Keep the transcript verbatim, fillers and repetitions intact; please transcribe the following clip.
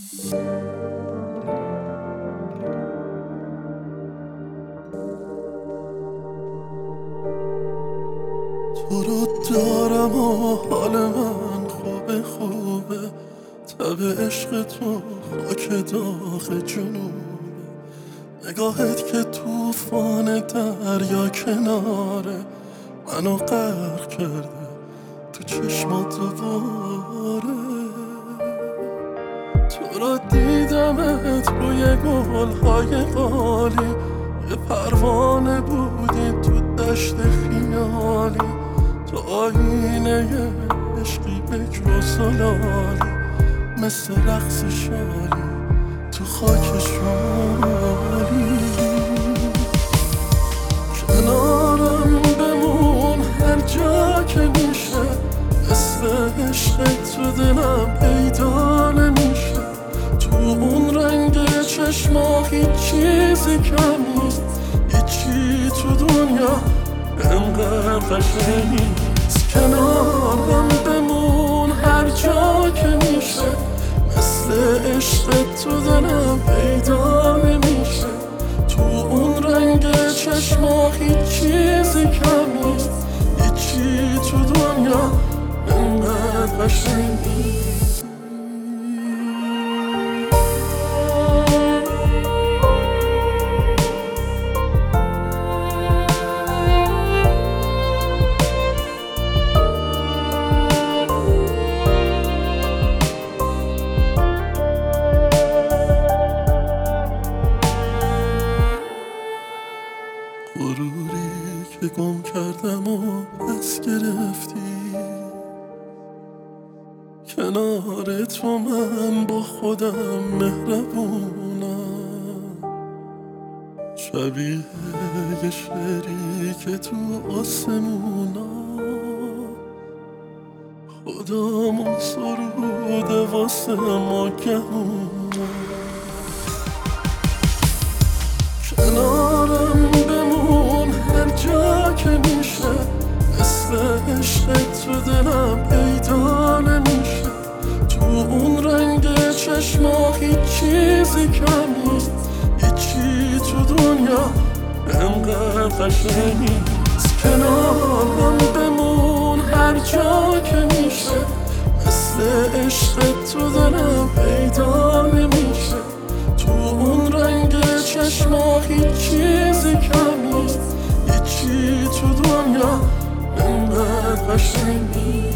تو رو دارم و حال من خوبه خوبه، تب عشق تو خاک داغ جنوبه. نگاهت که توفان دریا کناره، منو غرق کرده تو چشمات دوباره. تو رو دیدمت روی گلهای قالی، یه پروانه بودی تو دشت خیالی. تو آینه عشقی بکر و زلالی، مثل رقص شالی تو خاک شمالی. کنارم بمون هر جا که میشه، مثل عشق تو دلم پیدا نمیشه. تو اون رنگ چشما هیچ چیزی کم نیست، هیچی تو دنیا انقدر قشنگ نیست. کنارم بمون هر جا که میشه، مثل عشق تو دلم پیدا نمیشه. تو اون رنگ چشما هیچ چیزی کم نیست، هیچی تو دنیا انقدر قشنگ نیست. غروری که گم کردم و پس گرفتی، کنار تو من با خودم مهربونم. شبیه یه شعری که تو آسمونم خدامو سروده واسه ما گمونم. کنارم بمون هر جا که میشه، مثل عشق تو دلم پیدا نمیشه. تو اون رنگ چشما هیچ چیزی کم نیست، هیچی تو دنیا انقدر قشنگ نیست. کنارم بمون هر جا که میشه، مثل عشق تو دلم پیدا نمیشه. تو اون رنگ چشما هیچ چیزی کم نیست، هیچی تو دنیا انقدر قشنگ نیست.